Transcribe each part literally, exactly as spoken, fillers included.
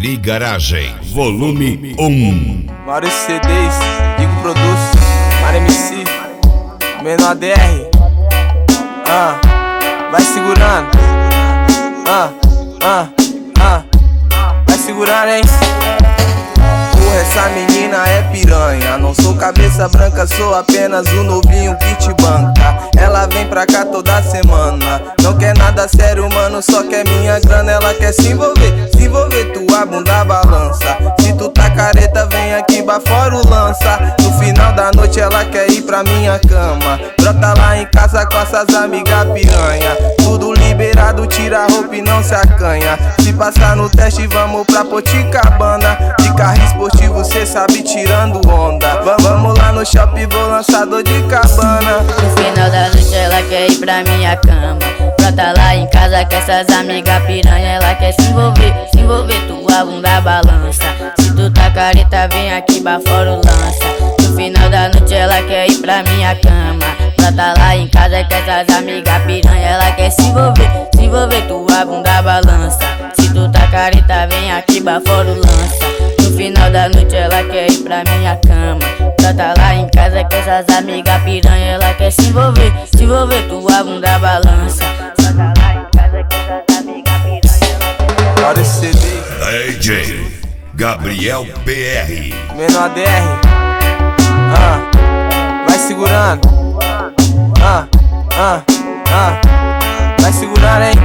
Peri Garagem, volume um. Maurício C Ds, Digo Produtos, Mar M C, Menor D R. Ah, vai segurando. Ah, ah, ah, vai segurando, hein? Porra, essa menina é piranha. Não sou cabeça branca, sou apenas o novinho que te banca. Ela vem pra cá toda semana. Não quer nada sério, mano, só quer minha grana. Ela quer se envolver, se envolver, tua bunda balança. Se tu tá careta, vem aqui bafora o lança. No final da noite ela quer ir pra minha cama. Brota lá em casa com essas amigas piranha. Tudo liberado, tira a roupa e não se acanha. Se passar no teste, vamos pra Poticabana. De carro esportivo, cê sabe, tirando onda. V Vamos lá no shopping, vou lançador de cabana. No final da noite ela quer ir pra minha cama. Brota lá em casa com essas amigas piranha. Ela quer se envolver, se envolver, tua bunda balança. Se tu tá careta, vem aqui bafora o lança. No final da noite ela quer ir pra minha cama. Brota lá em casa com essas amigas piranha. Ela quer se envolver, se envolver, tua bunda balança. Se tu tá careta, vem aqui bafora o lança. No final da noite ela quer ir pra minha cama. Brota lá em casa com essas amigas piranha. Ela quer se envolver, se envolver, tua bunda balança. Brota lá em casa com essas amigas piranha. Maurício C Ds, D J Gabriel P R, Menor D R. Ah, vai segurando. Ah, ah, ah, vai segurando, hein?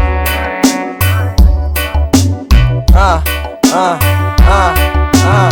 Ah, ah, ah, ah.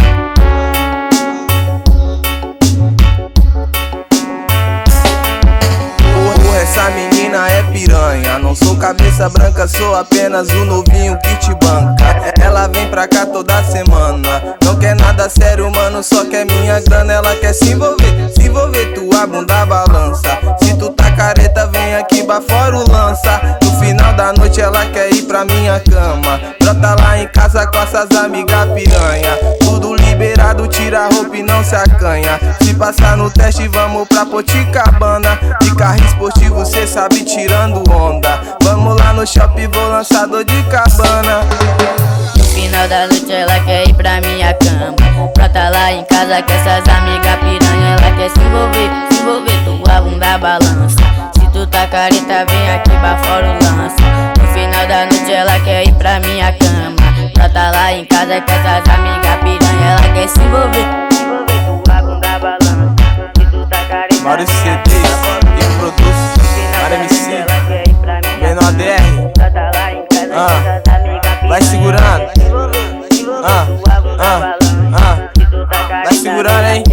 Porra, essa menina é piranha. Não sou cabeça branca, sou apenas o novinho que te banca. Ela vem pra cá toda semana. Não quer nada sério, mano, só quer minha grana. Ela quer se envolver, se envolver, tua bunda balança. Se tu tá careta, vem aqui bafora o lança. No final da noite ela quer ir pra minha cama. Brota lá em casa com essas amigas piranha. Tudo liberado, tira a roupa e não se acanha. Se passar no teste, vamos pra Poticabana. De carro esportivo, cê sabe, tirando onda. Vamos lá no shopping, vou lançador de cabana. No final da noite ela quer ir pra minha cama. Brota lá em casa com essas amigas piranha. Ela quer se envolver, se envolver, tua bunda balança. Se tu tá careta, vem aqui bafora o lança. No final da noite ela quer ir pra minha cama. Brota lá em casa com essas amigas piranha. Ela quer se envolver, se envolver, tua bunda balança. Se tu tá careta, Maurício C Ds, Digo Produtos, Mar M C, Menor D R. Ah, vai segurando. Ah, ah, ah, vai segurando, hein?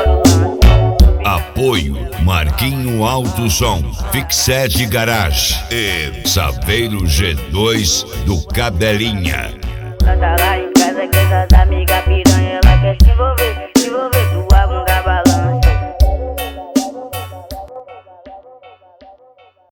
apoio Marquinho Alto Som, Fixed Garage e Saveiro G dois do Cadelinha. Brota lá em casa com essas amigas